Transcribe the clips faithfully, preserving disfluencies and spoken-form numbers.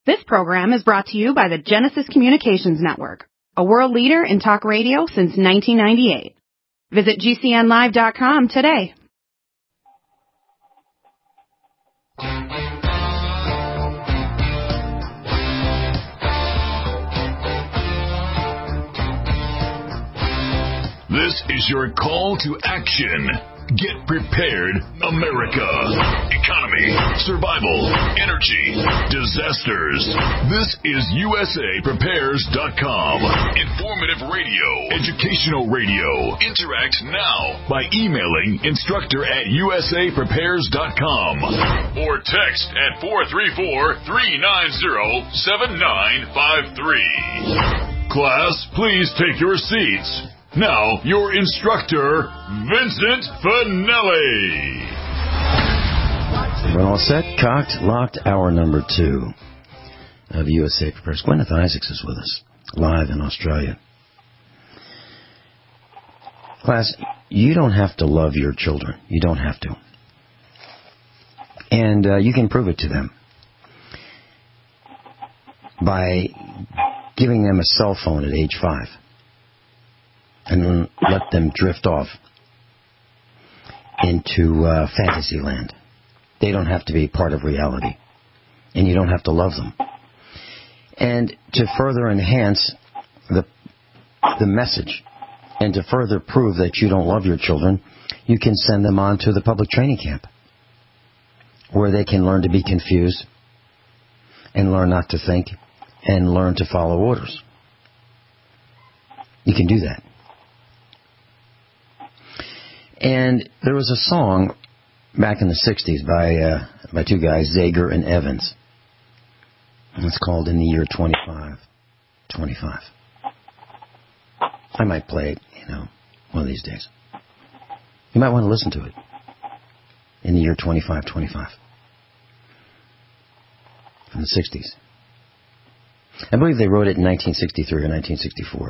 This program is brought to you by the Genesis Communications Network, a world leader in talk radio since nineteen ninety-eight. Visit G C N live dot com today. This is your call to action. Get prepared, America. Economy, survival, energy, disasters. This is U S A Prepares dot com. Informative radio, educational radio. Interact now by emailing instructor at U S A Prepares dot com or text at four three four, three nine zero, seven nine five three. Class, please take your seats. Now, your instructor, Vincent Finelli. We're all set, cocked, locked, hour number two of U S A Prepares. Gwyneth Isaacs is with us, live in Australia. Class, you don't have to love your children. You don't have to. And uh, you can prove it to them by giving them a cell phone at age five. And let them drift off into uh, fantasy land. They don't have to be part of reality. And you don't have to love them. And to further enhance the the message and to further prove that you don't love your children, you can send them on to the public training camp where they can learn to be confused and learn not to think and learn to follow orders. You can do that. And there was a song back in the sixties by uh, by two guys, Zager and Evans. And it's called In the Year twenty-five twenty-five. I might play it, you know, one of these days. You might want to listen to it. In the Year twenty-five twenty-five. From the sixties. I believe they wrote it in nineteen sixty-three or nineteen sixty-four.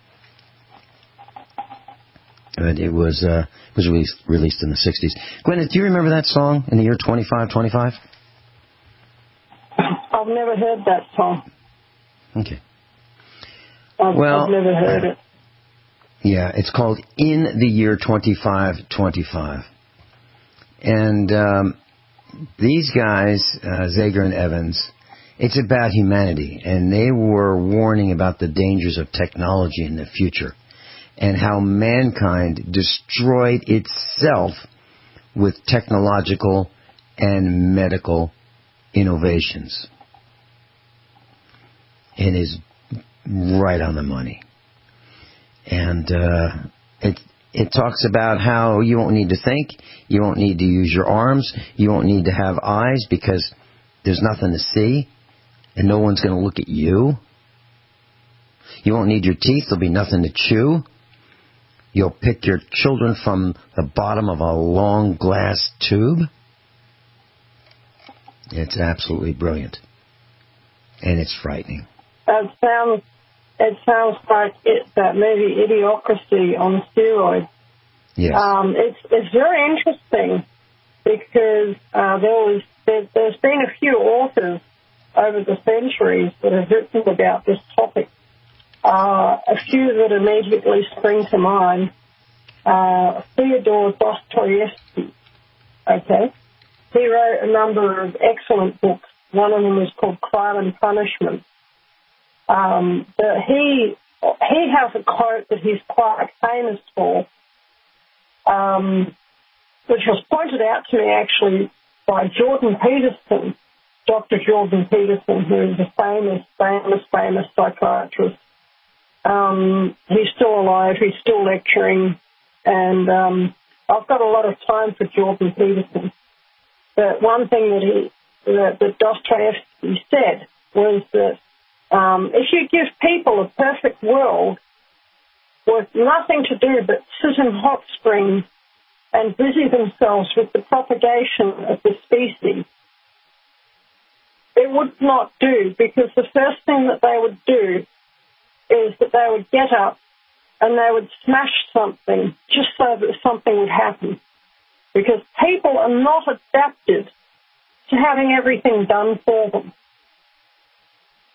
But it was uh, was released, released in the sixties. Gwyneth, do you remember that song, In the Year twenty-five twenty-five? I've never heard that song. Okay. I've, well, I've never heard it. Yeah, it's called In the Year twenty-five twenty-five. And um, these guys, uh, Zager and Evans, it's about humanity. And they were warning about the dangers of technology in the future. And how mankind destroyed itself with technological and medical innovations. It is right on the money. And uh, it it talks about how you won't need to think, you won't need to use your arms, you won't need to have eyes because there's nothing to see, and no one's going to look at you. You won't need your teeth, there'll be nothing to chew. You'll pick your children from the bottom of a long glass tube. It's absolutely brilliant. And it's frightening. It sounds, it sounds like it, that movie Idiocracy on steroids. Yes. Um, it's, it's very interesting because uh, there was, there, there's been a few authors over the centuries that have written about this topic. Uh, a few that immediately spring to mind, uh, Fyodor Dostoevsky, okay? He wrote a number of excellent books. One of them is called Crime and Punishment. Um, but he, he has a quote that he's quite famous for, um, which was pointed out to me actually by Jordan Peterson, Doctor Jordan Peterson, who is a famous, famous, famous psychiatrist. Um, he's still alive, he's still lecturing, and um, I've got a lot of time for Jordan Peterson. But one thing that he, that, that Dostoevsky said was that um, if you give people a perfect world with nothing to do but sit in hot springs and busy themselves with the propagation of the species, it would not do, because the first thing that they would do is that they would get up and they would smash something just so that something would happen. Because people are not adapted to having everything done for them.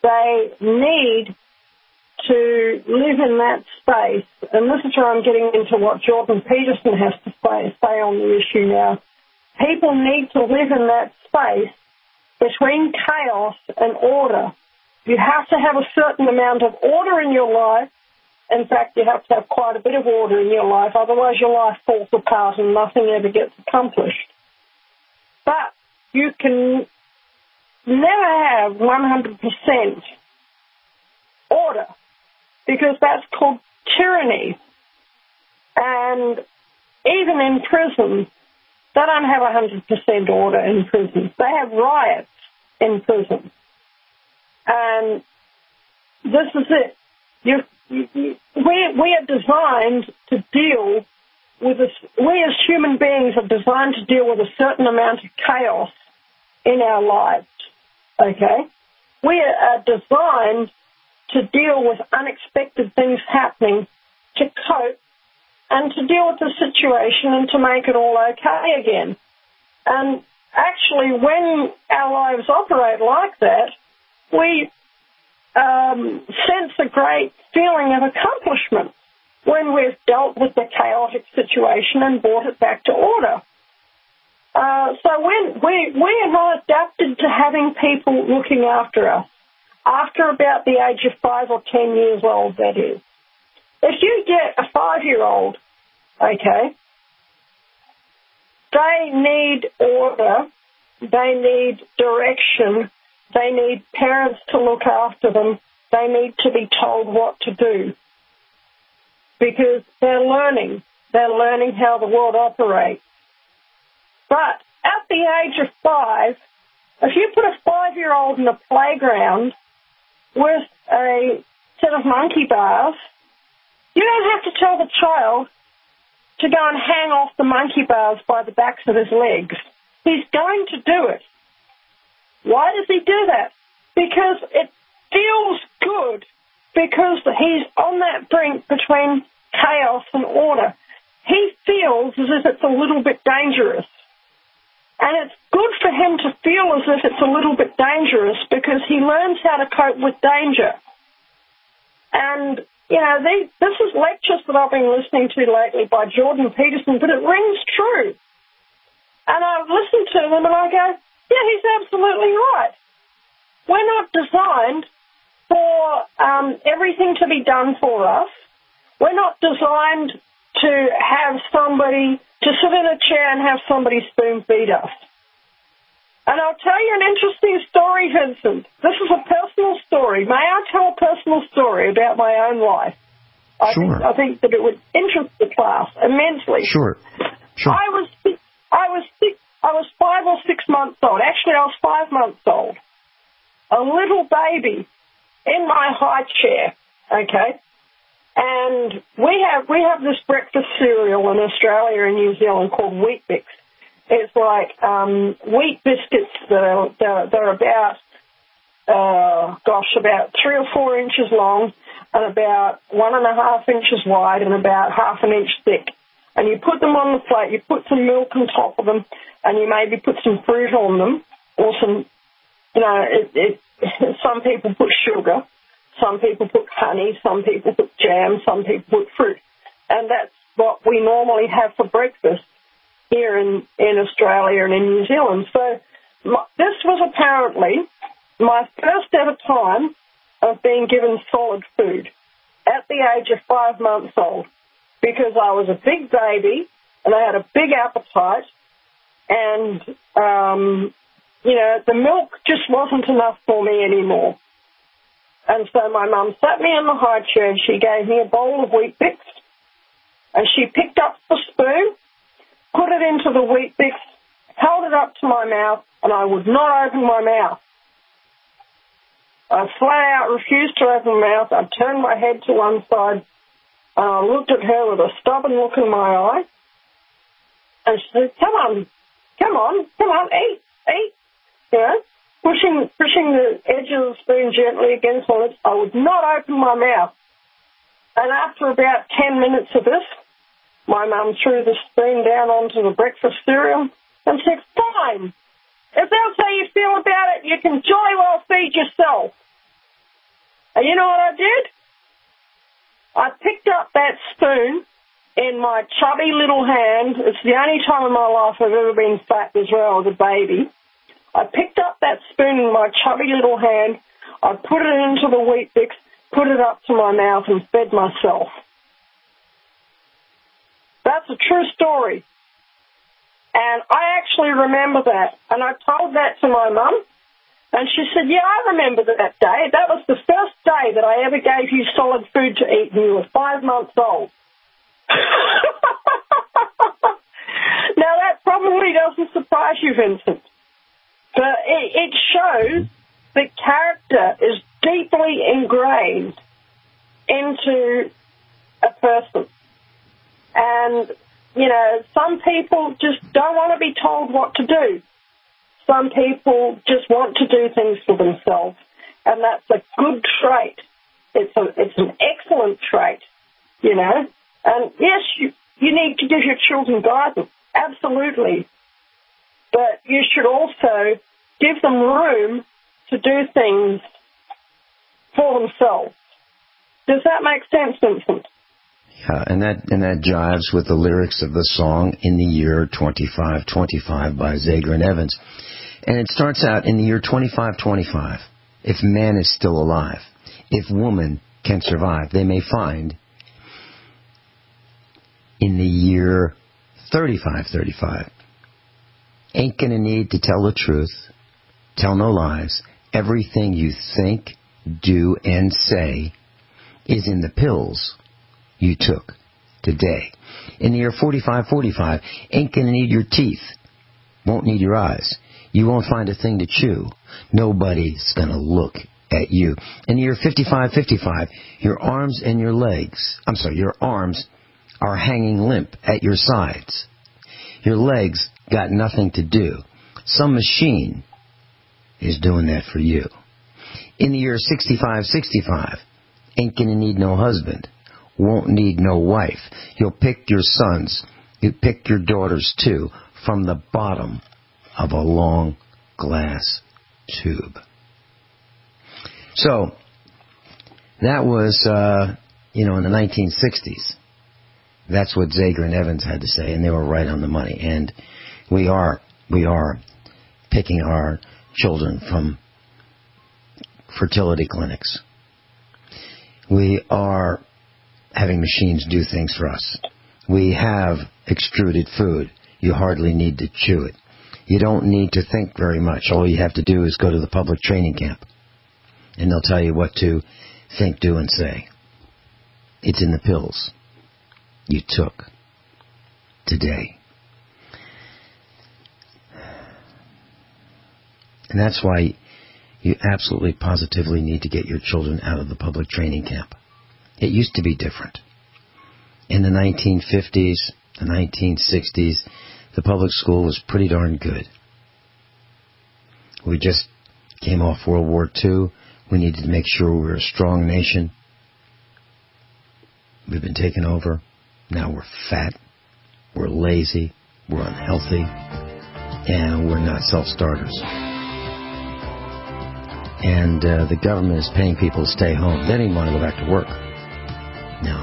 they need to live in that space, and this is where I'm getting into what Jordan Peterson has to say, say on the issue now. People need to live in that space between chaos and order. You have to have a certain amount of order in your life. In fact, you have to have quite a bit of order in your life, otherwise your life falls apart and nothing ever gets accomplished. But you can never have one hundred percent order, because that's called tyranny. And even in prison, they don't have one hundred percent order in prison. They have riots in prison. And this is it. You, you, you, we, we are designed to deal with this. We as human beings are designed to deal with a certain amount of chaos in our lives. Okay? We are designed to deal with unexpected things happening, to cope, and to deal with the situation and to make it all okay again. And actually, when our lives operate like that, we um, sense a great feeling of accomplishment when we've dealt with the chaotic situation and brought it back to order. Uh, so when we, we are not adapted to having people looking after us after about the age of five or ten years old, that is. If you get a five-year-old, okay, they need order, they need direction, they need parents to look after them, they need to be told what to do. Because they're learning. They're learning how the world operates. But at the age of five, if you put a five-year-old in a playground with a set of monkey bars, you don't have to tell the child to go and hang off the monkey bars by the backs of his legs. He's going to do it. Why does he do that? Because it feels good, because he's on that brink between chaos and order. He feels as if it's a little bit dangerous. And it's good for him to feel as if it's a little bit dangerous, because he learns how to cope with danger. And, you know, they, this is lectures that I've been listening to lately by Jordan Peterson, but it rings true. And I've listened to them and I go, yeah, he's absolutely right. We're not designed for um, everything to be done for us. We're not designed to have somebody, to sit in a chair and have somebody spoon feed us. And I'll tell you an interesting story, Vincent. This is a personal story. May I tell a personal story about my own life? I Sure. Think, I think that it would interest the class immensely. Sure. Sure. I was, I was six, I was five or six months old. Actually, I was five months old. A little baby in my high chair. Okay. And we have we have this breakfast cereal in Australia and New Zealand called Wheat Bix. It's like um, wheat biscuits that are they're, they're about uh, gosh about three or four inches long and about one and a half inches wide and about half an inch thick. And you put them on the plate. You put some milk on top of them, and you maybe put some fruit on them, or some, you know, it, it, some people put sugar. Some people put honey, some people put jam, some people put fruit. And that's what we normally have for breakfast here in, in Australia and in New Zealand. So my, this was apparently my first ever time of being given solid food at the age of five months old, because I was a big baby and I had a big appetite, and, um, you know, the milk just wasn't enough for me anymore. And so my mum sat me in the high chair and she gave me a bowl of Wheat Bix, and she picked up the spoon, put it into the Wheat Bix, held it up to my mouth, and I would not open my mouth. I flat out refused to open my mouth. I turned my head to one side, and I looked at her with a stubborn look in my eye, and she said, come on, come on, come on, eat, eat, you know. Pushing, pushing the edge of the spoon gently against my lips, I would not open my mouth. And after about ten minutes of this, my mum threw the spoon down onto the breakfast cereal and said, fine, if that's how you feel about it, you can jolly well feed yourself. And you know what I did? I picked up that spoon in my chubby little hand. It's the only time in my life I've ever been fat as well as a baby. I picked up that spoon in my chubby little hand. I put it into the Weet Bix, put it up to my mouth and fed myself. That's a true story. And I actually remember that. And I told that to my mum. And she said, yeah, I remember that day. That was the first day that I ever gave you solid food to eat, and you were five months old. Now, that probably doesn't surprise you, Vincent. But it, it shows that character is deeply ingrained into a person. And, you know, some people just don't want to be told what to do. Some people just want to do things for themselves, and that's a good trait. It's a, it's an excellent trait, you know. And yes, you, you need to give your children guidance, absolutely. But you should also give them room to do things for themselves. Does that make sense, Vincent? Yeah, and that and that jives with the lyrics of the song In the Year twenty-five twenty-five by Zager and Evans. And it starts out in the year twenty-five twenty-five. If man is still alive, if woman can survive, they may find in the year thirty-five thirty-five. Ain't gonna need to tell the truth, tell no lies. Everything you think, do, and say is in the pills you took today. In the year forty-five forty-five, ain't gonna need your teeth, won't need your eyes. You won't find a thing to chew. Nobody's going to look at you. In the year fifty-five fifty-five, your arms and your legs, I'm sorry, your arms are hanging limp at your sides. Your legs got nothing to do. Some machine is doing that for you. In the year sixty-five sixty-five, ain't going to need no husband. Won't need no wife. You'll pick your sons. You pick your daughters, too, from the bottom of a long glass tube. So, that was, uh, you know, in the nineteen sixties. That's what Zager and Evans had to say, and they were right on the money. And we are, we are picking our children from fertility clinics. We are having machines do things for us. We have extruded food. You hardly need to chew it. You don't need to think very much. All you have to do is go to the public training camp, and they'll tell you what to think, do, and say. It's in the pills you took today. And that's why you absolutely positively need to get your children out of the public training camp. It used to be different. In the nineteen fifties, the nineteen sixties, the public school was pretty darn good. We just came off World War Two. We needed to make sure we were a strong nation. We've been taken over. Now we're fat. We're lazy. We're unhealthy. And we're not self-starters. And uh, the government is paying people to stay home. They don't even want to go back to work. No.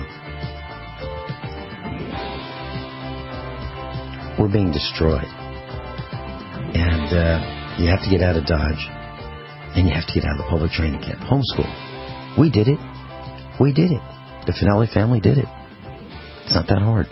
We're being destroyed. And uh, you have to get out of Dodge. And you have to get out of the public training camp. Homeschool. We did it. We did it. The Finelli family did it. It's not that hard.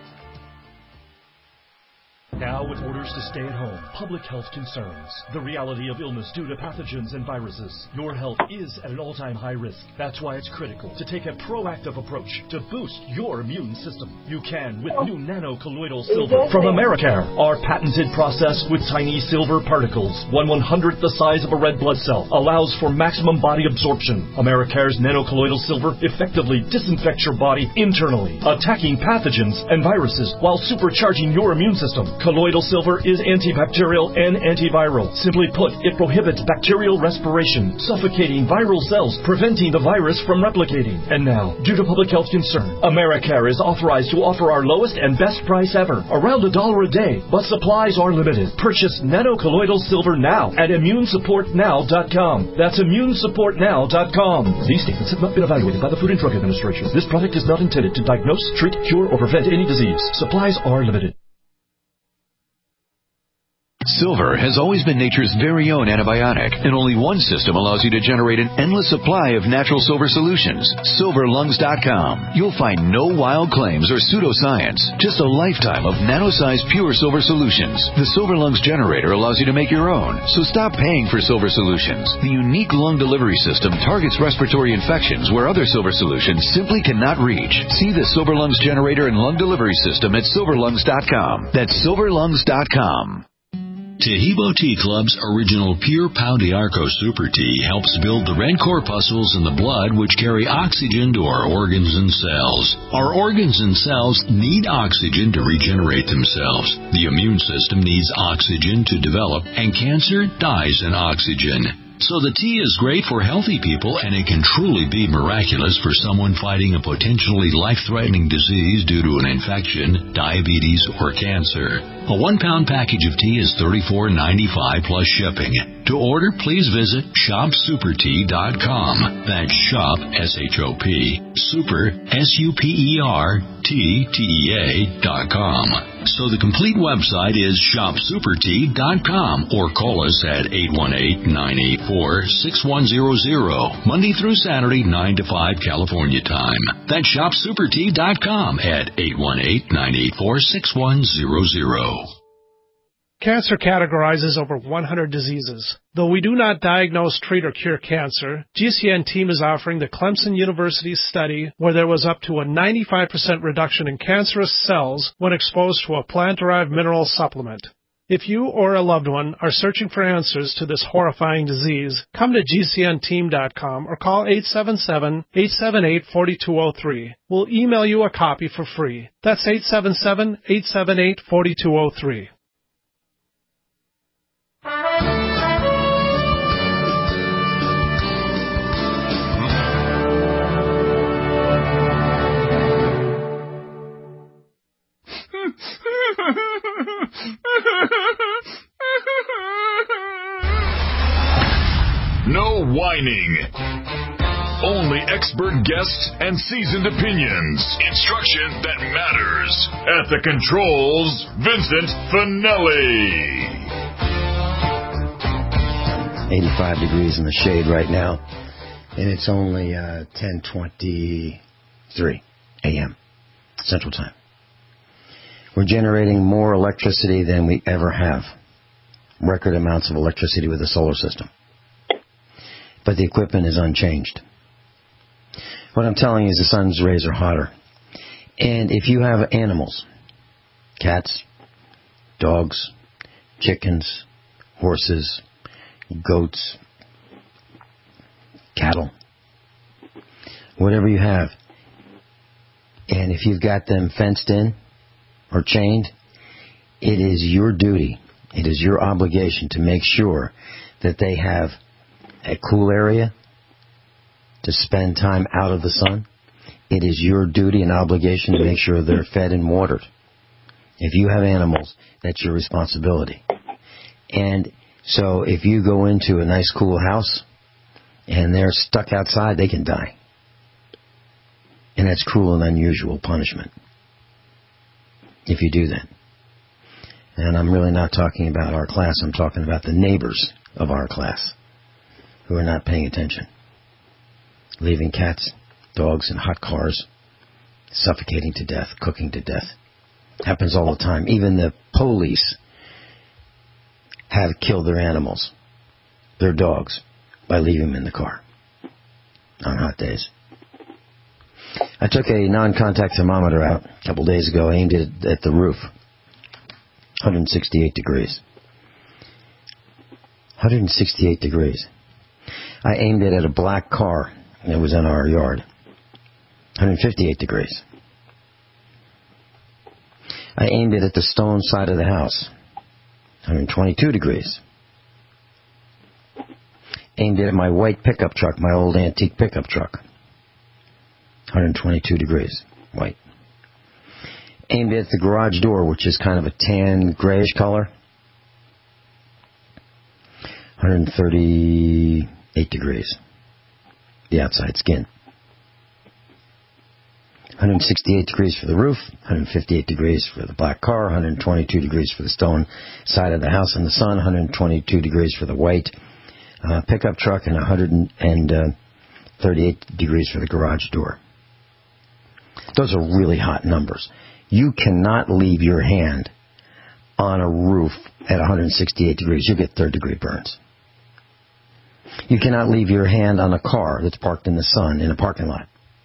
Now with orders to stay at home, public health concerns, the reality of illness due to pathogens and viruses, your health is at an all-time high risk. That's why it's critical to take a proactive approach to boost your immune system. You can with new nano-colloidal silver from Americare. Our patented process with tiny silver particles, one one-hundredth the size of a red blood cell, allows for maximum body absorption. Americare's nano-colloidal silver effectively disinfects your body internally, attacking pathogens and viruses while supercharging your immune system. Colloidal colloidal silver is antibacterial and antiviral. Simply put, it prohibits bacterial respiration, suffocating viral cells, preventing the virus from replicating. And now, due to public health concern, Americare is authorized to offer our lowest and best price ever, around a dollar a day, but supplies are limited. Purchase nanocolloidal silver now at immune support now dot com. That's immune support now dot com. These statements have not been evaluated by the Food and Drug Administration. This product is not intended to diagnose, treat, cure, or prevent any disease. Supplies are limited. Silver has always been nature's very own antibiotic, and only one system allows you to generate an endless supply of natural silver solutions. silver lungs dot com. You'll find no wild claims or pseudoscience, just a lifetime of nano-sized pure silver solutions. The Silver Lungs generator allows you to make your own, so stop paying for silver solutions. The unique lung delivery system targets respiratory infections where other silver solutions simply cannot reach. See the Silver Lungs generator and lung delivery system at silver lungs dot com. That's silver lungs dot com. Taheebo Tea Club's original Pure Pau d'Arco Super Tea helps build the red corpuscles in the blood which carry oxygen to our organs and cells. Our organs and cells need oxygen to regenerate themselves. The immune system needs oxygen to develop, and cancer dies in oxygen. So the tea is great for healthy people, and it can truly be miraculous for someone fighting a potentially life-threatening disease due to an infection, diabetes, or cancer. A one-pound package of tea is thirty-four ninety-five plus shipping. To order, please visit shop super tea dot com. That's shop, S H O P, super, S U P E R, T, T E A, dot com. So the complete website is shop super tea dot com, or call us at eight one eight, nine eight four, six one zero zero, Monday through Saturday, nine to five California time. That's shop super tea dot com at eight one eight, nine eight four, six one zero zero. Cancer categorizes over one hundred diseases. Though we do not diagnose, treat, or cure cancer, G C N team is offering the Clemson University study where there was up to a ninety-five percent reduction in cancerous cells when exposed to a plant-derived mineral supplement. If you or a loved one are searching for answers to this horrifying disease, come to G C N team dot com or call eight seven seven, eight seven eight, four two zero three. We'll email you a copy for free. That's eight seven seven, eight seven eight, four two zero three. No whining. Only expert guests and seasoned opinions. Instruction that matters. At the controls, Vincent Finelli. eighty-five degrees in the shade right now, and it's only uh, ten twenty-three a.m. Central Time. We're generating more electricity than we ever have. Record amounts of electricity with the solar system. But the equipment is unchanged. What I'm telling you is the sun's rays are hotter. And if you have animals, cats, dogs, chickens, horses, goats, cattle, whatever you have, and if you've got them fenced in or chained, it is your duty, it is your obligation to make sure that they have a cool area to spend time out of the sun. It is your duty and obligation to make sure they're fed and watered. If you have animals, that's your responsibility. And so if you go into a nice cool house and they're stuck outside, they can die. And that's cruel and unusual punishment if you do that. And I'm really not talking about our class. I'm talking about the neighbors of our class who are not paying attention. Leaving cats, dogs, and hot cars, suffocating to death, cooking to death. Happens all the time. Even the police have killed their animals, their dogs, by leaving them in the car on hot days. I took a non-contact thermometer out a couple days ago, aimed it at the roof. one hundred sixty-eight degrees. one hundred sixty-eight degrees. I aimed it at a black car that was in our yard. one hundred fifty-eight degrees. I aimed it at the stone side of the house. one hundred twenty-two degrees. Aimed it at my white pickup truck, my old antique pickup truck. one hundred twenty-two degrees, white. Aimed it at the garage door, which is kind of a tan, grayish color. one hundred thirty-eight degrees, the outside skin. one hundred sixty-eight degrees for the roof, one hundred fifty-eight degrees for the black car, one hundred twenty-two degrees for the stone side of the house in the sun, one hundred twenty-two degrees for the white uh, pickup truck, and one hundred thirty-eight degrees for the garage door. Those are really hot numbers. You cannot leave your hand on a roof at one hundred sixty-eight degrees. You get third degree burns. You cannot leave your hand on a car that's parked in the sun in a parking lot.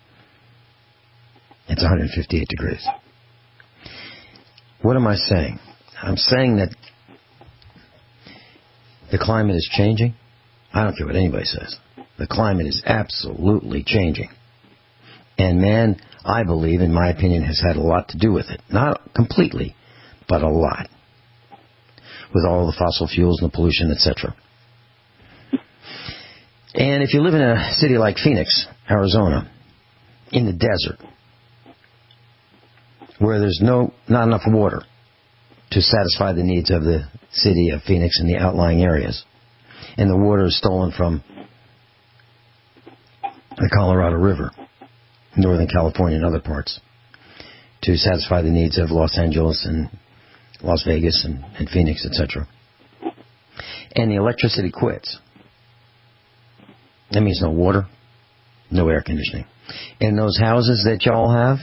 It's one hundred fifty-eight degrees. What am I saying? I'm saying that the climate is changing. I don't care what anybody says. The climate is absolutely changing. And man, I believe, in my opinion, has had a lot to do with it. Not completely, but a lot. With all the fossil fuels and the pollution, et cetera. And if you live in a city like Phoenix, Arizona, in the desert, where there's no not enough water to satisfy the needs of the city of Phoenix and the outlying areas, and the water is stolen from the Colorado River, Northern California and other parts, to satisfy the needs of Los Angeles and Las Vegas and, and Phoenix, et cetera. And the electricity quits. That means no water, no air conditioning. And those houses that y'all have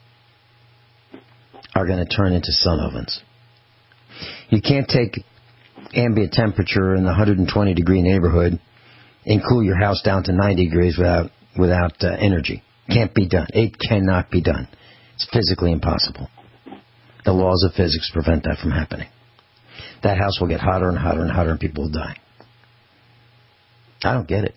are going to turn into sun ovens. You can't take ambient temperature in the one hundred twenty degree neighborhood and cool your house down to ninety degrees without without uh, energy. Can't be done. It cannot be done. It's physically impossible. The laws of physics prevent that from happening. That house will get hotter and hotter and hotter and people will die. I don't get it.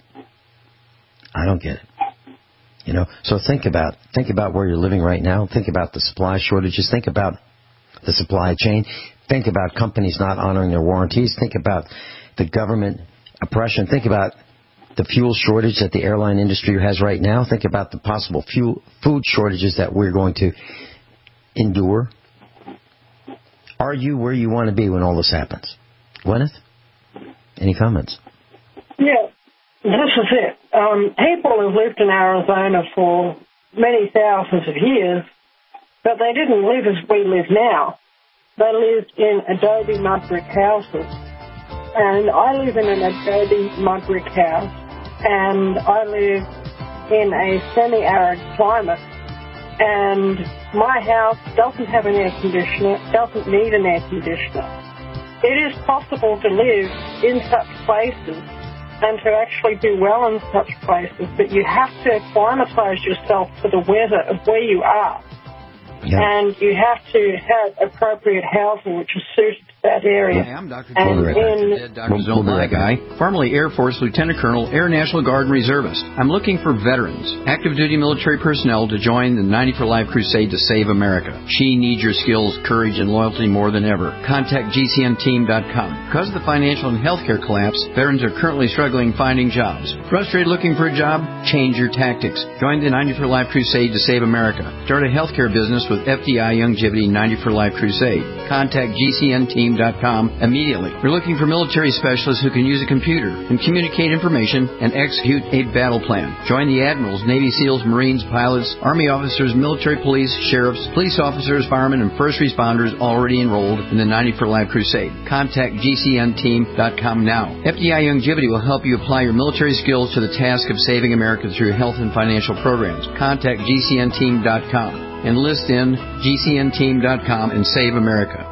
I don't get it. You know, so think about think about where you're living right now. Think about the supply shortages. Think about the supply chain. Think about companies not honoring their warranties. Think about the government oppression. Think about the fuel shortage that the airline industry has right now. Think about the possible fuel, food shortages that we're going to endure. Are you where you want to be when all this happens? Gwyneth, any comments? Yeah, this is it. Um, people have lived in Arizona for many thousands of years, but they didn't live as we live now. They lived in adobe mud brick houses. And I live in an adobe mud brick house, and I live in a semi-arid climate. And my house doesn't have an air conditioner, doesn't need an air conditioner. It is possible to live in such places and to actually do well in such places, but you have to acclimatize yourself to the weather of where you are. Yeah. And you have to have appropriate housing which is suited to that area. Hi, I'm Doctor Joel, in Doctor Joel Guy, formerly Air Force Lieutenant Colonel, Air National Guard and Reservist. I'm looking for veterans, active duty military personnel to join the ninety for Life crusade to save America. She needs your skills, courage, and loyalty more than ever. Contact G C N team dot com. Because of the financial and healthcare collapse, veterans are currently struggling finding jobs. Frustrated looking for a job? Change your tactics. Join the ninety for Life crusade to save America. Start a healthcare business with F D I Youngevity ninety for Life crusade. Contact G C N team dot com immediately. We're looking for military specialists who can use a computer and communicate information and execute a battle plan. Join the admirals, Navy SEALs, Marines, pilots, Army officers, military police, sheriffs, police officers, firemen, and first responders already enrolled in the ninety for Life crusade. Contact G C N team dot com now. F D I Youngevity will help you apply your military skills to the task of saving America through health and financial programs. Contact G C N team dot com. Enlist in G C N team dot com and save America.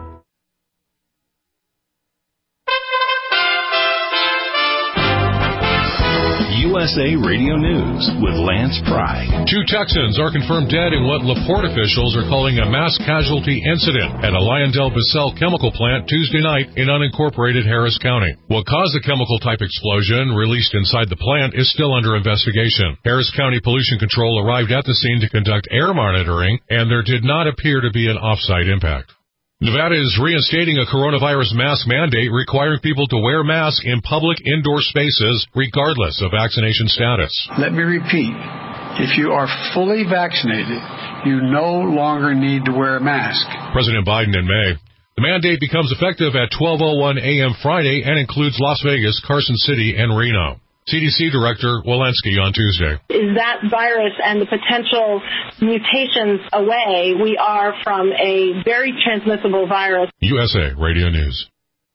U S A Radio News with Lance Pry. Two Texans are confirmed dead in what LaPorte officials are calling a mass casualty incident at a LyondellBasell chemical plant Tuesday night in unincorporated Harris County. What caused the chemical-type explosion released inside the plant is still under investigation. Harris County Pollution Control arrived at the scene to conduct air monitoring, and there did not appear to be an off-site impact. Nevada is reinstating a coronavirus mask mandate requiring people to wear masks in public indoor spaces regardless of vaccination status. Let me repeat. If you are fully vaccinated, you no longer need to wear a mask. President Biden in May. The mandate becomes effective at twelve oh one a.m. Friday and includes Las Vegas, Carson City, and Reno. C D C Director Walensky on Tuesday. Is that virus and the potential mutations away, we are from a very transmissible virus. U S A Radio News.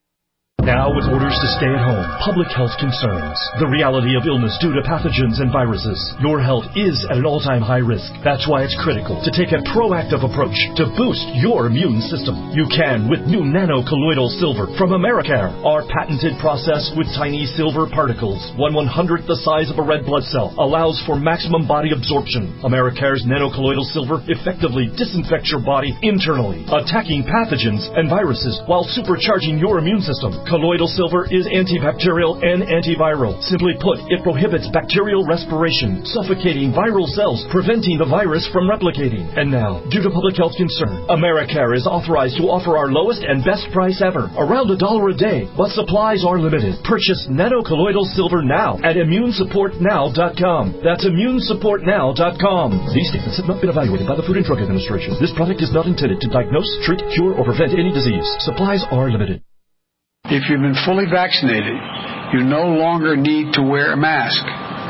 Now with orders to stay at home, public health concerns, the reality of illness due to pathogens and viruses. Your health is at an all-time high risk. That's why it's critical to take a proactive approach to boost your immune system. You can with new nano-colloidal silver from Americare. Our patented process with tiny silver particles, one one-hundredth the size of a red blood cell, allows for maximum body absorption. Americare's nano-colloidal silver effectively disinfects your body internally, attacking pathogens and viruses while supercharging your immune system. Colloidal silver is antibacterial and antiviral. Simply put, it prohibits bacterial respiration, suffocating viral cells, preventing the virus from replicating. And now, due to public health concern, Americare is authorized to offer our lowest and best price ever, around a dollar a day, but supplies are limited. Purchase nano-colloidal silver now at immune support now dot com. That's immune support now dot com. These statements have not been evaluated by the Food and Drug Administration. This product is not intended to diagnose, treat, cure, or prevent any disease. Supplies are limited. If you've been fully vaccinated, you no longer need to wear a mask.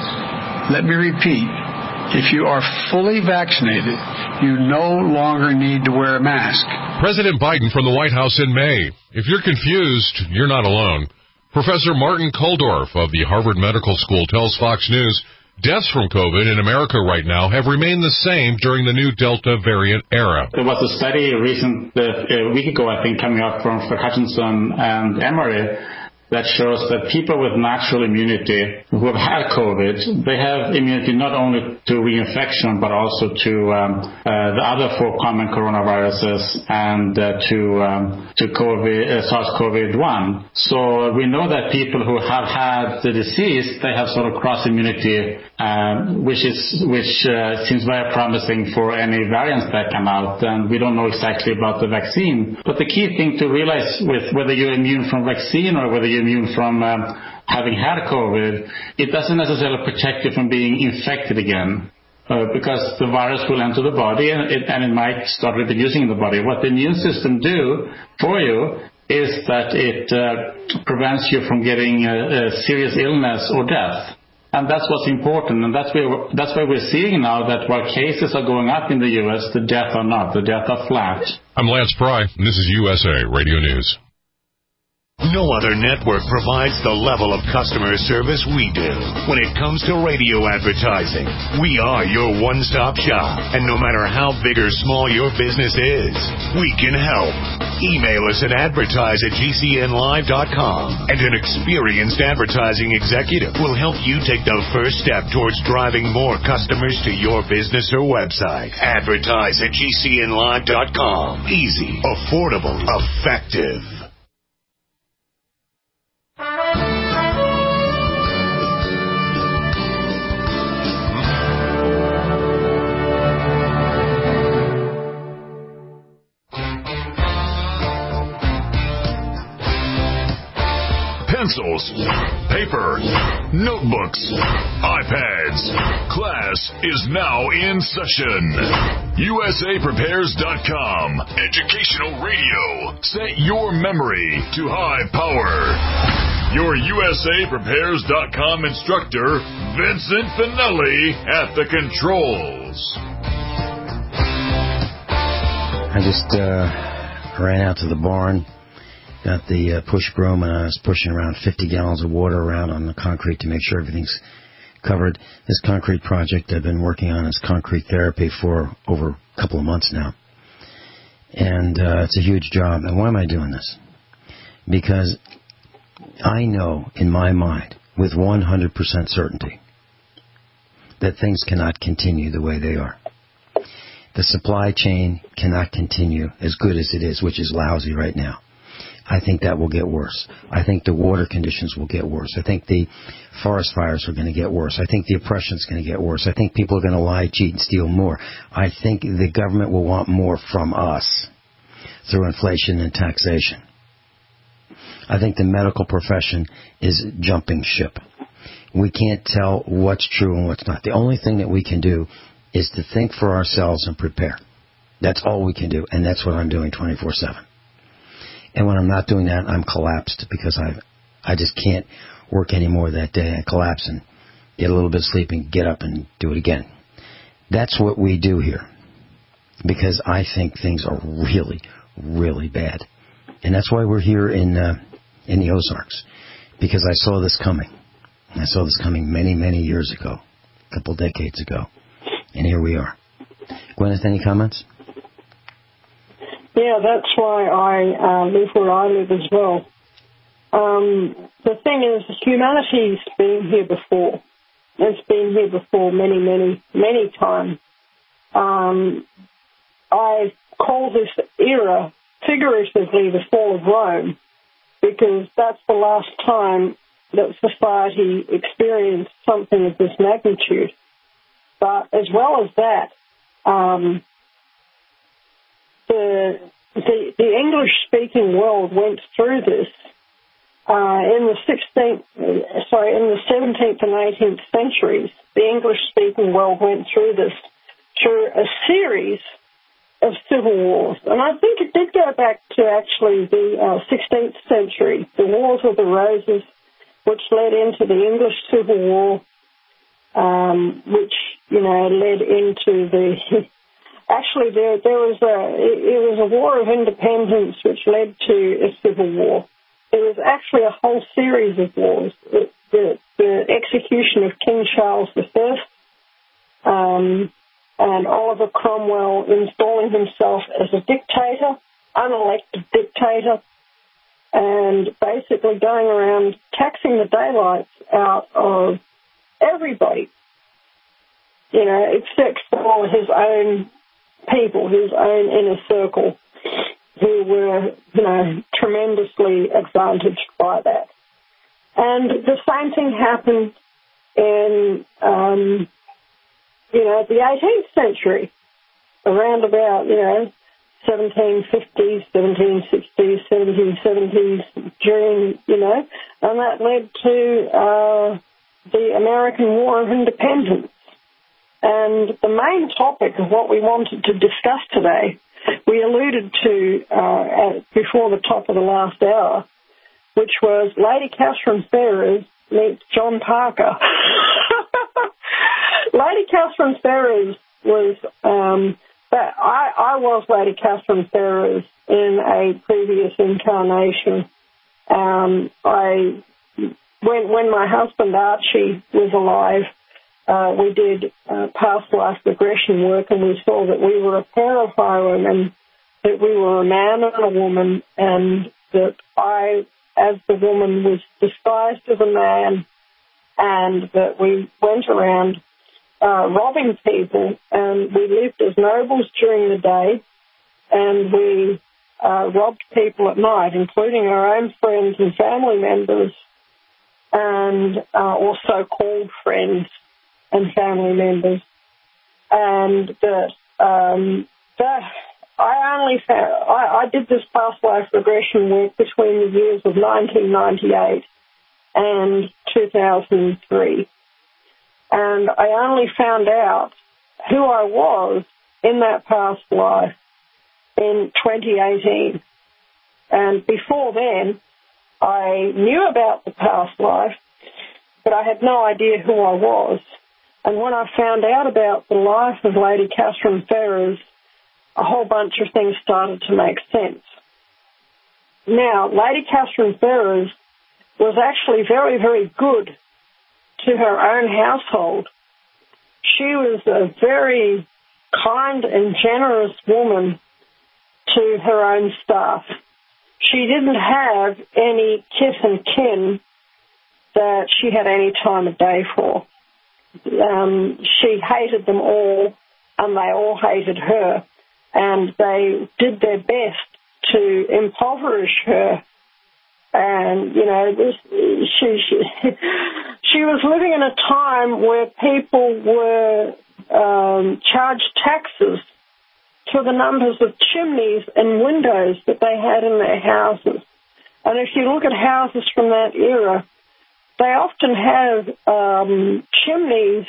Let me repeat. If you are fully vaccinated, you no longer need to wear a mask. President Biden from the White House in May. If you're confused, you're not alone. Professor Martin Kulldorff of the Harvard Medical School tells Fox News deaths from COVID in America right now have remained the same during the new Delta variant era. There was a study recent, uh, a week ago, I think, coming out from Hutchinson and Emory that shows that people with natural immunity who have had COVID, they have immunity not only to reinfection but also to um, uh, the other four common coronaviruses and uh, to um, to COVID, uh, SARS-CoV one. So we know that people who have had the disease, they have sort of cross immunity, um, which is which uh, seems very promising for any variants that come out. And we don't know exactly about the vaccine. But the key thing to realize with whether you're immune from vaccine or whether you're immune from um, having had COVID, it doesn't necessarily protect you from being infected again, uh, because the virus will enter the body and it, and it might start reproducing in the body. What the immune system do for you is that it uh, prevents you from getting a, a serious illness or death. And that's what's important, and that's where that's why we're seeing now that while cases are going up in the U S, the deaths are not. The deaths are flat. I'm Lance Pry, and this is U S A Radio News. No other network provides the level of customer service we do. When it comes to radio advertising, we are your one-stop shop. And no matter how big or small your business is, we can help. Email us at advertise at G C N live dot com, and an experienced advertising executive will help you take the first step towards driving more customers to your business or website. Advertise at G C N live dot com. Easy, affordable, effective. Pencils, paper, notebooks, iPads. Class is now in session. U S A Prepares dot com. Educational radio. Set your memory to high power. Your U S A Prepares dot com instructor, Vincent Finelli, at the controls. I just uh, ran out to the barn. Got the uh, push broom, and I was pushing around fifty gallons of water around on the concrete to make sure everything's covered. This concrete project I've been working on is concrete therapy for over a couple of months now. And uh, it's a huge job. And why am I doing this? Because I know in my mind, with one hundred percent certainty, that things cannot continue the way they are. The supply chain cannot continue as good as it is, which is lousy right now. I think that will get worse. I think the water conditions will get worse. I think the forest fires are going to get worse. I think the oppression is going to get worse. I think people are going to lie, cheat, and steal more. I think the government will want more from us. through inflation and taxation. I think the medical profession is jumping ship. We can't tell what's true and what's not. The only thing that we can do is to think for ourselves and prepare. That's all we can do, and that's what I'm doing twenty-four seven. And when I'm not doing that, I'm collapsed because I I just can't work anymore that day. I collapse and get a little bit of sleep and get up and do it again. That's what we do here because I think things are really, really bad. And that's why we're here in uh, in the Ozarks, because I saw this coming. I saw this coming many, many years ago, a couple decades ago. And here we are. Gwyneth, any comments? Yeah, that's why I uh, live where I live as well. Um, the thing is, humanity's been here before. It's been here before many, many, many times. Um, I call this era figuratively the fall of Rome, because that's the last time that society experienced something of this magnitude. But as well as that, um, the, the the English-speaking world went through this uh, in the sixteenth, sorry, in the seventeenth and eighteenth centuries. The English-speaking world went through this through a series of civil wars, and I think it did go back to actually the uh, sixteenth century, the Wars of the Roses, which led into the English Civil War, um, which, you know, led into the... Actually, there there was a it, it was a war of independence which led to a civil war. It was actually a whole series of wars. It, the, the execution of King Charles the First, um, and Oliver Cromwell installing himself as a dictator, unelected dictator, and basically going around taxing the daylights out of everybody, you know, except for his own people, his own inner circle, who were, you know, tremendously advantaged by that. And the same thing happened in, um, you know, the eighteenth century, around about, you know, seventeen fifties, seventeen sixties, seventeen seventies, during, you know, and that led to uh, the American War of Independence. And the main topic of what we wanted to discuss today, we alluded to uh, at, before the top of the last hour, which was Lady Catherine Ferrers meets John Parker. Lady Catherine Ferrers was, um, but I, I was Lady Catherine Ferrers in a previous incarnation. Um, I, when when my husband Archie was alive, Uh, we did uh, past life regression work, and we saw that we were a pair of highwaymen, that we were a man and a woman, and that I, as the woman, was disguised as a man, and that we went around uh, robbing people, and we lived as nobles during the day, and we uh, robbed people at night, including our own friends and family members, and uh, also called friends and family members. And that, um, that I only found, I, I did this past life regression work between the years of nineteen ninety-eight and two thousand three. And I only found out who I was in that past life in twenty eighteen. And before then, I knew about the past life, but I had no idea who I was. And when I found out about the life of Lady Catherine Ferrers, a whole bunch of things started to make sense. Now, Lady Catherine Ferrers was actually very, very good to her own household. She was a very kind and generous woman to her own staff. She didn't have any kith and kin that she had any time of day for. Um, she hated them all, and they all hated her, and they did their best to impoverish her. And, you know, this, she, she, she was living in a time where people were um, charged taxes to the numbers of chimneys and windows that they had in their houses. And if you look at houses from that era, they often have um, chimneys,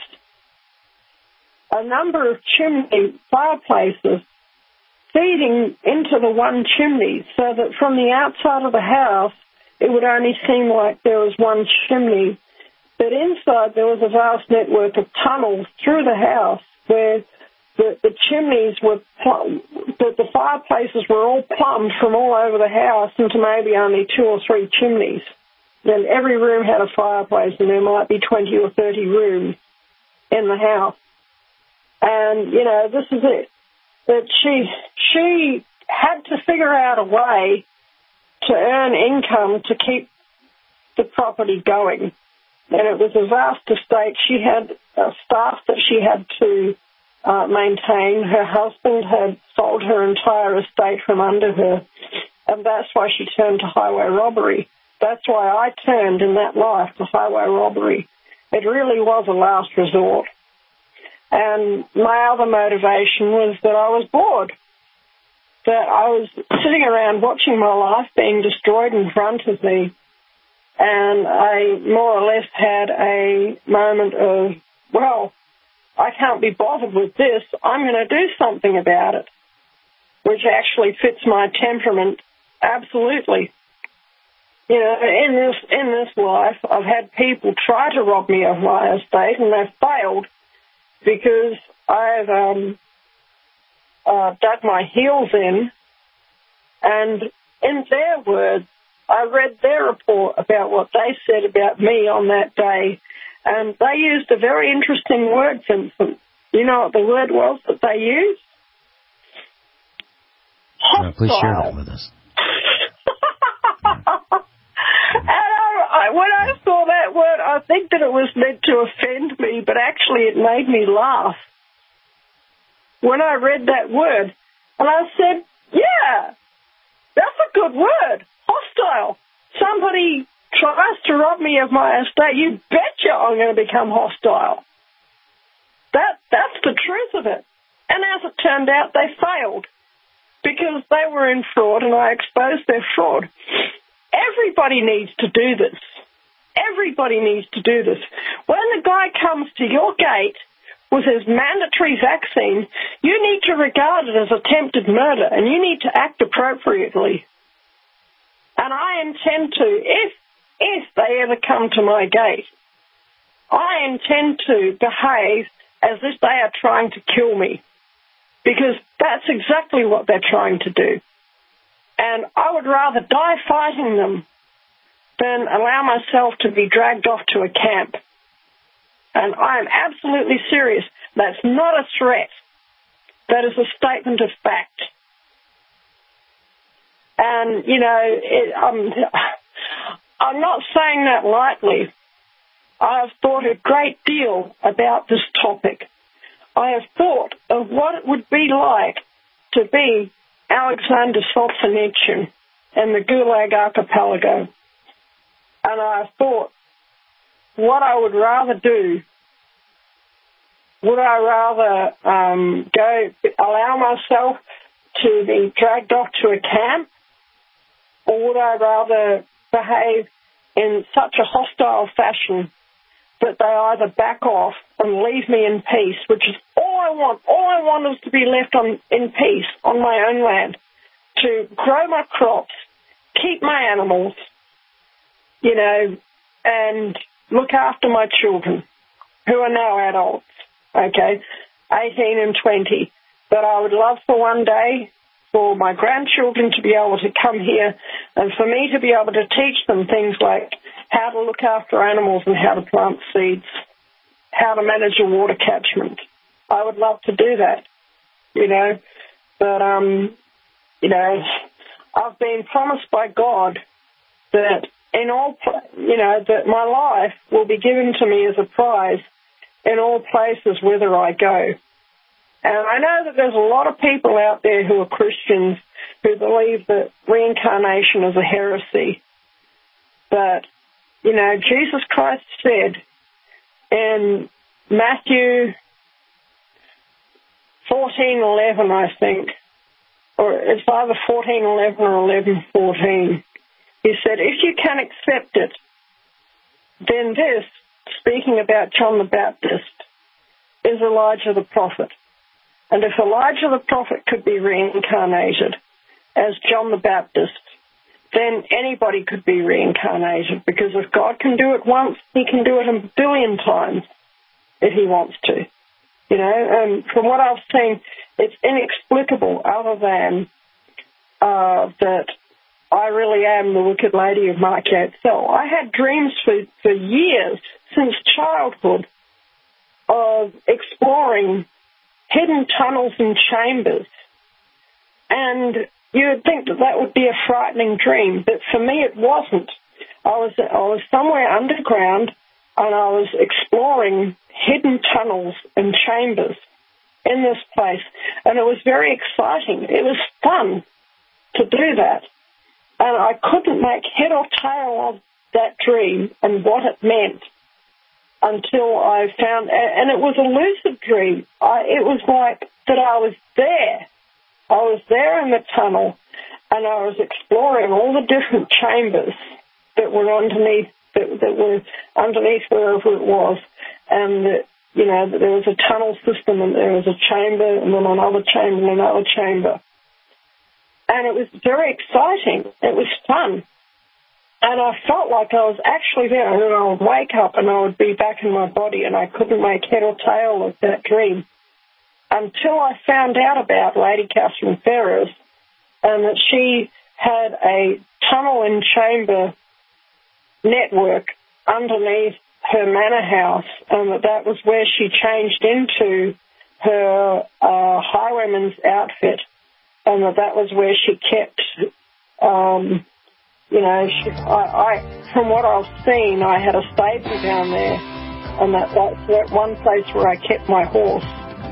a number of chimney fireplaces feeding into the one chimney, so that from the outside of the house, it would only seem like there was one chimney. But inside, there was a vast network of tunnels through the house where the, the chimneys were, plumb, the, the fireplaces were all plumbed from all over the house into maybe only two or three chimneys. And every room had a fireplace, and there might be twenty or thirty rooms in the house. And, you know, this is it. That she, she had to figure out a way to earn income to keep the property going. And it was a vast estate. She had a staff that she had to uh, maintain. Her husband had sold her entire estate from under her, and that's why she turned to highway robbery. That's why I turned in that life to highway robbery. It really was a last resort. And my other motivation was that I was bored, that I was sitting around watching my life being destroyed in front of me. And I more or less had a moment of, well, I can't be bothered with this. I'm going to do something about it, which actually fits my temperament absolutely. You know, in this in this life, I've had people try to rob me of my estate, and they've failed because I've um, uh, dug my heels in, and in their words, I read their report about what they said about me on that day, and they used a very interesting word, Vincent. You know what the word was that they used? Uh, please share that with us. And I, I, when I saw that word, I think that it was meant to offend me, but actually it made me laugh when I read that word. And I said, yeah, that's a good word. Hostile. Somebody tries to rob me of my estate, you betcha I'm going to become hostile. That That's the truth of it. And as it turned out, they failed because they were in fraud, and I exposed their fraud. Everybody needs to do this. Everybody needs to do this. When the guy comes to your gate with his mandatory vaccine, you need to regard it as attempted murder, and you need to act appropriately. And I intend to, if if they ever come to my gate, I intend to behave as if they are trying to kill me, because that's exactly what they're trying to do. And I would rather die fighting them than allow myself to be dragged off to a camp. And I am absolutely serious. That's not a threat. That is a statement of fact. And, you know, it, um, I'm not saying that lightly. I have thought a great deal about this topic. I have thought of what it would be like to be Alexander Solzhenitsyn and the Gulag Archipelago. And I have thought what I would rather do. Would I rather um, go allow myself to be dragged off to a camp, or would I rather behave in such a hostile fashion that they either back off and leave me in peace, which is all I want. All I want is to be left on, in peace on my own land, to grow my crops, keep my animals, you know, and look after my children, who are now adults, okay, eighteen and twenty. But I would love for one day for my grandchildren to be able to come here and for me to be able to teach them things like how to look after animals and how to plant seeds, how to manage a water catchment. I would love to do that, you know. But, um, you know, I've been promised by God that in all, you know, that my life will be given to me as a prize in all places whither I go. And I know that there's a lot of people out there who are Christians who believe that reincarnation is a heresy. But, you know, Jesus Christ said in Matthew fourteen eleven, I think, or it's either fourteen eleven or eleven fourteen. He said, if you can accept it, then this, speaking about John the Baptist, is Elijah the prophet. And if Elijah the prophet could be reincarnated as John the Baptist, then anybody could be reincarnated, because if God can do it once, he can do it a billion times if he wants to. You know, and from what I've seen, it's inexplicable other than uh, that I really am the Wicked Lady of Markyat Cell. I had dreams for, for years, since childhood, of exploring hidden tunnels and chambers. And you would think that that would be a frightening dream, but for me it wasn't. I was I was somewhere underground, and I was exploring hidden tunnels and chambers in this place, and it was very exciting. It was fun to do that, and I couldn't make head or tail of that dream and what it meant until I found, and it was a lucid dream. I, it was like that I was there. I was there in the tunnel, and I was exploring all the different chambers that were underneath, that, that were underneath wherever it was, and that, you know, that there was a tunnel system, and there was a chamber, and then another chamber, and another chamber. And it was very exciting. It was fun. And I felt like I was actually there, and then I would wake up and I would be back in my body, and I couldn't make head or tail of that dream until I found out about Lady Catherine Ferris, and that she had a tunnel and chamber network underneath her manor house, and that that was where she changed into her uh, highwayman's outfit, and that that was where she kept... Um, You know, she, I, I, from what I've seen, I had a stable down there, and that, that's that one place where I kept my horse.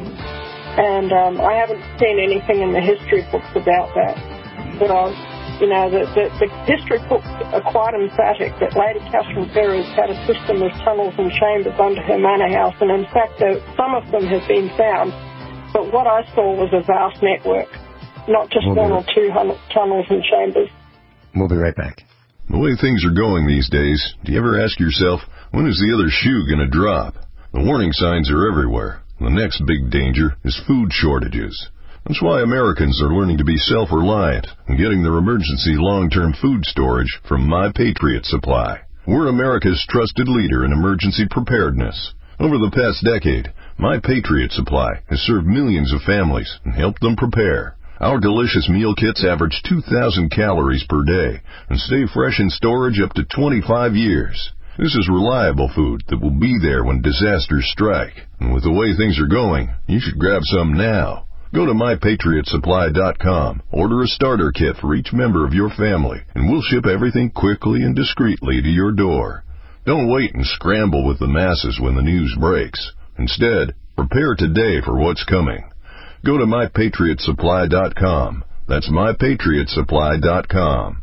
And um, I haven't seen anything in the history books about that. But I, you know, the, the, the history books are quite emphatic that Lady Catherine Ferris had a system of tunnels and chambers under her manor house, and in fact, there, some of them have been found. But what I saw was a vast network, not just one or two tunnels and chambers. We'll be right back. The way things are going these days, do you ever ask yourself, when is the other shoe going to drop? The warning signs are everywhere. The next big danger is food shortages. That's why Americans are learning to be self-reliant and getting their emergency long-term food storage from My Patriot Supply. We're America's trusted leader in emergency preparedness. Over the past decade, My Patriot Supply has served millions of families and helped them prepare. Our delicious meal kits average two thousand calories per day and stay fresh in storage up to twenty-five years. This is reliable food that will be there when disasters strike. And with the way things are going, you should grab some now. Go to my patriot supply dot com, order a starter kit for each member of your family, and we'll ship everything quickly and discreetly to your door. Don't wait and scramble with the masses when the news breaks. Instead, prepare today for what's coming. Go to my patriot supply dot com. That's my patriot supply dot com.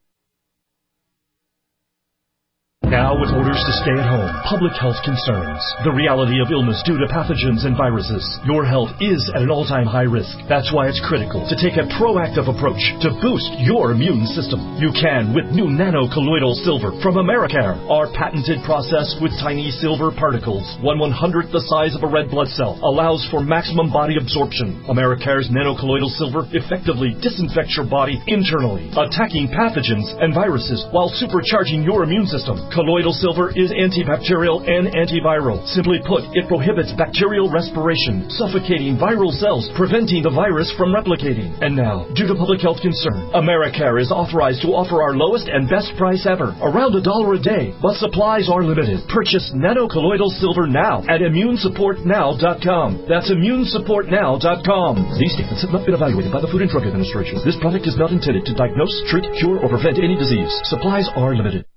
Now with orders to stay at home, public health concerns, the reality of illness due to pathogens and viruses. Your health is at an all-time high risk. That's why it's critical to take a proactive approach to boost your immune system. You can with new nano-colloidal silver from Americare. Our patented process with tiny silver particles, one one-hundredth the size of a red blood cell, allows for maximum body absorption. Americare's nano-colloidal silver effectively disinfects your body internally, attacking pathogens and viruses while supercharging your immune system. Colloidal silver is antibacterial and antiviral. Simply put, it prohibits bacterial respiration, suffocating viral cells, preventing the virus from replicating. And now, due to public health concern, Americare is authorized to offer our lowest and best price ever, around a dollar a day, but supplies are limited. Purchase nano-colloidal silver now at immune support now dot com. That's immune support now dot com. These statements have not been evaluated by the Food and Drug Administration. This product is not intended to diagnose, treat, cure, or prevent any disease. Supplies are limited.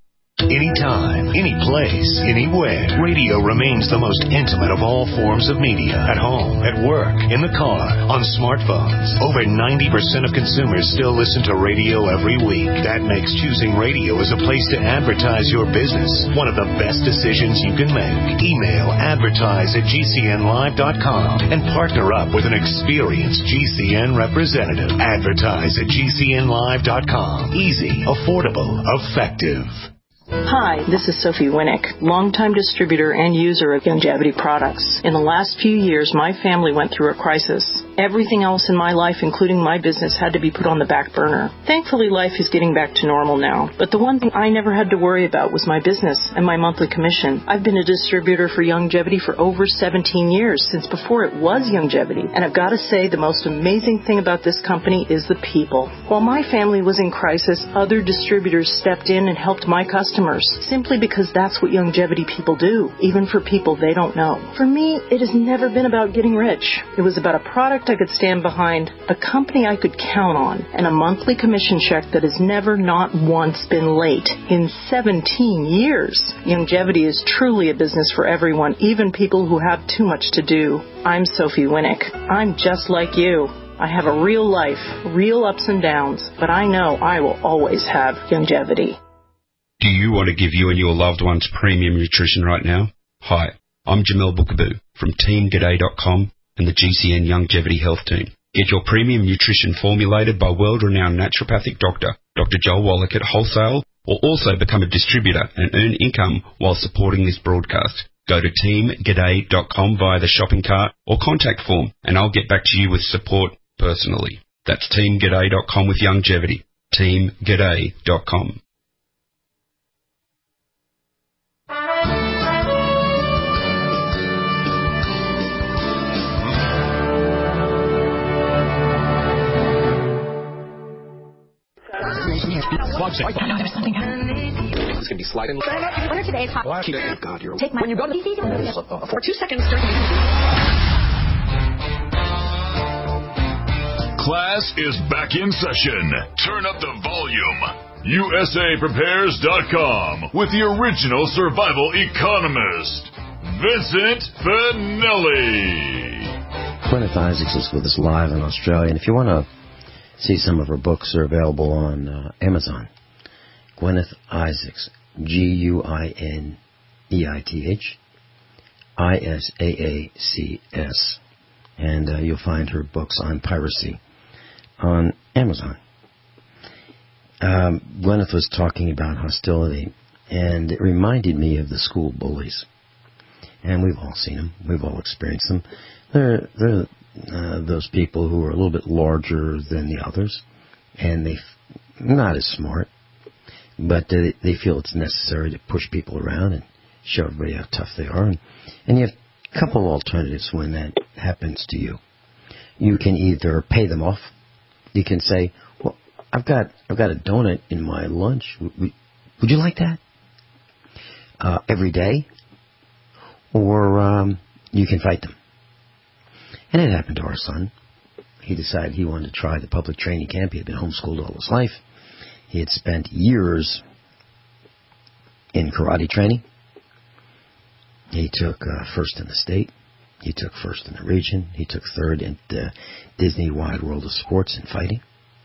Anytime, any place, anywhere. Radio remains the most intimate of all forms of media. At home, at work, in the car, on smartphones. Over ninety percent of consumers still listen to radio every week. That makes choosing radio as a place to advertise your business one of the best decisions you can make. Email advertise at G C N live dot com and partner up with an experienced G C N representative. Advertise at G C N live dot com. Easy, affordable, effective. Hi, this is Sophie Winnick, longtime distributor and user of Youngevity products. In the last few years, my family went through a crisis. Everything else in my life, including my business, had to be put on the back burner. Thankfully, life is getting back to normal now. But the one thing I never had to worry about was my business and my monthly commission. I've been a distributor for Youngevity for over seventeen years, since before it was Youngevity. And I've got to say, the most amazing thing about this company is the people. While my family was in crisis, other distributors stepped in and helped my customers, simply because that's what Youngevity people do, even for people they don't know. For me, it has never been about getting rich. It was about a product I could stand behind, a company I could count on, and a monthly commission check that has never not once been late in seventeen years. Youngevity is truly a business for everyone, even people who have too much to do. I'm Sophie Winnick. I'm just like you. I have a real life, real ups and downs, but I know I will always have Youngevity. Do you want to give you and your loved ones premium nutrition right now? Hi, I'm Jamel Bookaboo from Team G'day dot com and the G C N Youngevity Health Team. Get your premium nutrition formulated by world-renowned naturopathic doctor, Doctor Joel Wallach at wholesale, or also become a distributor and earn income while supporting this broadcast. Go to Team G'day dot com via the shopping cart or contact form, and I'll get back to you with support personally. That's Team G'day dot com with Youngevity. Team G'day dot com. There's something happening. It's going to be sliding. What are today's hot? Oh, God, you're... Take my... When you go to the... For two seconds, during the... Class is back in session. Turn up the volume. U S A Prepares dot com with the original survival economist, Vincent Finelli. Gwyneth Isaacs is with us live in Australia, and if you want to see some of her books, are available on uh, Amazon. Gwyneth Isaacs, G U I N E I T H I S A A C S. And uh, you'll find her books on piracy on Amazon. Um, Gwyneth was talking about hostility, and it reminded me of the school bullies. And we've all seen them. We've all experienced them. They're, they're uh, those people who are a little bit larger than the others, and they're not as smart, but they, they feel it's necessary to push people around and show everybody how tough they are. And, and you have a couple alternatives when that happens to you. You can either pay them off. You can say, well, I've got I've got a donut in my lunch. Would, would you like that? Uh, every day? Or um, you can fight them. And it happened to our son. He decided he wanted to try the public training camp. He had been homeschooled all his life. He had spent years in karate training. He took uh, first in the state. He took first in the region. He took third in the Disney Wide World of Sports and Fighting.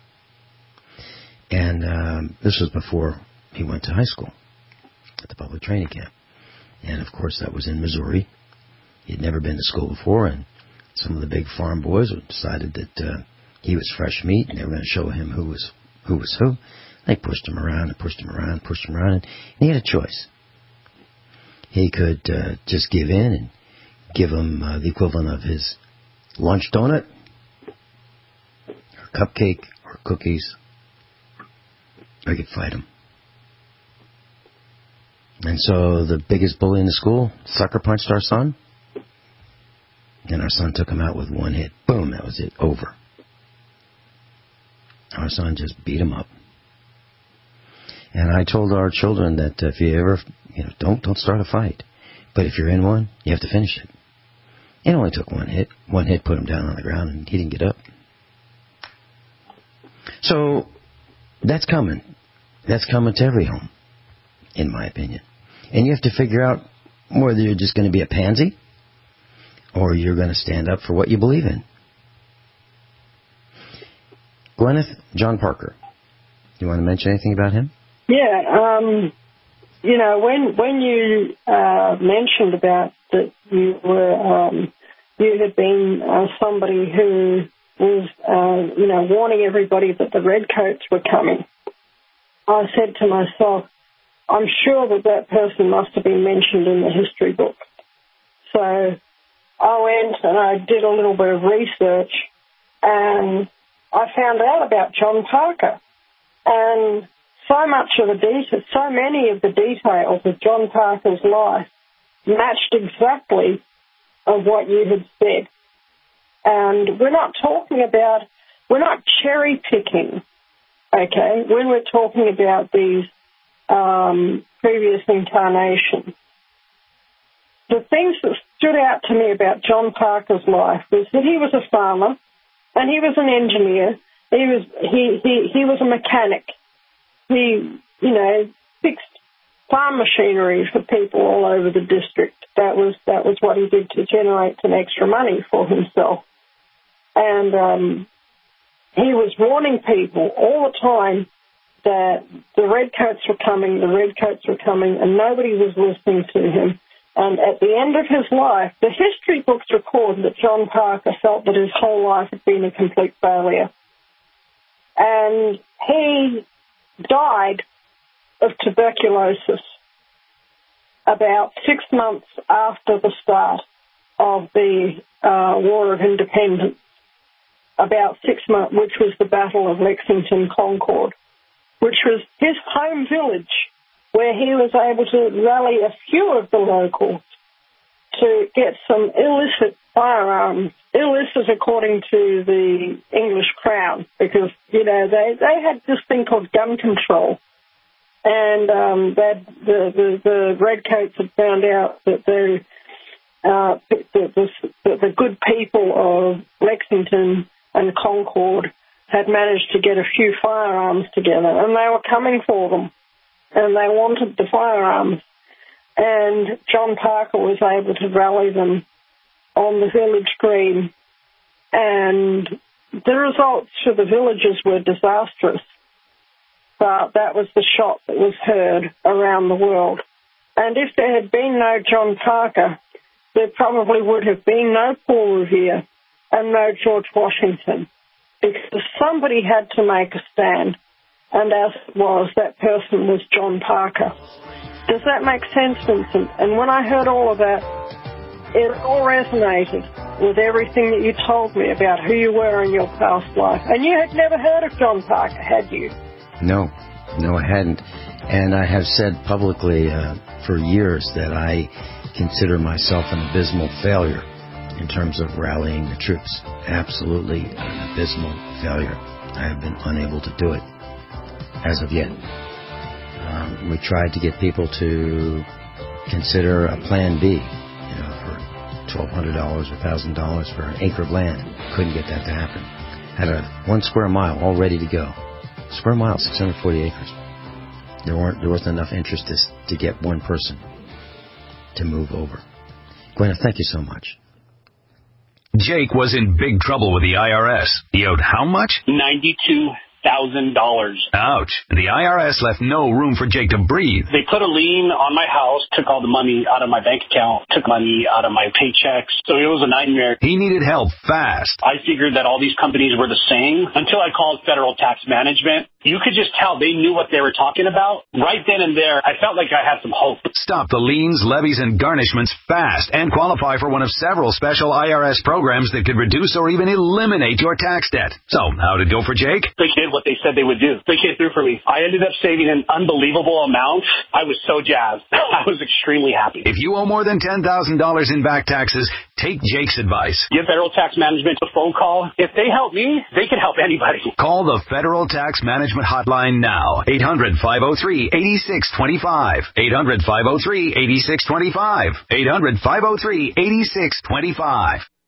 And um, this was before he went to high school at the public training camp. And, of course, that was in Missouri. He had never been to school before, and some of the big farm boys decided that uh, he was fresh meat, and they were going to show him who was who was who. They pushed him around and pushed him around and pushed him around, and he had a choice. He could uh, just give in and give him uh, the equivalent of his lunch donut, or cupcake, or cookies, or he could fight him. And so the biggest bully in the school sucker punched our son. And our son took him out with one hit. Boom, that was it. Over. Our son just beat him up. And I told our children that if you ever, you know, don't don't start a fight. But if you're in one, you have to finish it. It only took one hit. One hit put him down on the ground, and he didn't get up. So that's coming. That's coming to every home. in my opinion. And you have to figure out whether you're just going to be a pansy or you're going to stand up for what you believe in. Gwyneth, John Parker. You want to mention anything about him? Yeah, um, you know, when when you uh, mentioned about that you were, um, you had been uh, somebody who was, uh, you know, warning everybody that the redcoats were coming, I said to myself, I'm sure that that person must have been mentioned in the history book. So I went and I did a little bit of research, and I found out about John Parker. And so much of the details, so many of the details of John Parker's life matched exactly of what you had said. And we're not talking about, we're not cherry picking, okay, when we're talking about these um, previous incarnations. The things that stood out to me about John Parker's life was that he was a farmer and he was an engineer. He was he, he, he was a mechanic. He, you know, fixed farm machinery for people all over the district. That was that was what he did to generate some extra money for himself. And um, he was warning people all the time that the redcoats were coming, the redcoats were coming, and nobody was listening to him. And at the end of his life, the history books record that John Parker felt that his whole life had been a complete failure. And he died of tuberculosis about six months after the start of the uh, War of Independence, about six months, which was the Battle of Lexington Concord, which was his home village, where he was able to rally a few of the locals to get some illicit firearms, illicit according to the English Crown, because, you know, they, they had this thing called gun control. And um, that the, the, the redcoats had found out that the, uh, the, the, the good people of Lexington and Concord had managed to get a few firearms together, and they were coming for them, and they wanted the firearms. And John Parker was able to rally them on the village green, and the results for the villagers were disastrous. But that was the shot that was heard around the world. And if there had been no John Parker, there probably would have been no Paul Revere and no George Washington, because somebody had to make a stand, and as it was, that person was John Parker. Does that make sense, Vincent? And when I heard all of that, it all resonated with everything that you told me about who you were in your past life. And you had never heard of John Parker, had you? No, no, I hadn't. And I have said publicly uh, for years that I consider myself an abysmal failure in terms of rallying the troops. Absolutely an abysmal failure. I have been unable to do it as of yet. Um, we tried to get people to consider a plan B, you know, for twelve hundred dollars or one thousand dollars for an acre of land. Couldn't get that to happen. Had a one square mile all ready to go. Square mile, six hundred forty acres. There weren't there wasn't enough interest to, to get one person to move over. Gwyneth, thank you so much. Jake was in big trouble with the I R S. He owed how much? ninety-two thousand dollars. Ouch. The I R S left no room for Jake to breathe. They put a lien on my house, took all the money out of my bank account, took money out of my paychecks. So it was a nightmare. He needed help fast. I figured that all these companies were the same until I called Federal Tax Management. You could just tell they knew what they were talking about. Right then and there, I felt like I had some hope. Stop the liens, levies, and garnishments fast and qualify for one of several special I R S programs that could reduce or even eliminate your tax debt. So, how'd it go for Jake? They did what they said they would do. They came through for me. I ended up saving an unbelievable amount. I was so jazzed. I was extremely happy. If you owe more than ten thousand dollars in back taxes, take Jake's advice. Give Federal Tax Management a phone call. If they help me, they can help anybody. Call the Federal Tax Management Hotline now. eight hundred, five oh three, eight six two five. eight hundred, five oh three, eight six two five. eight hundred, five oh three, eight six two five.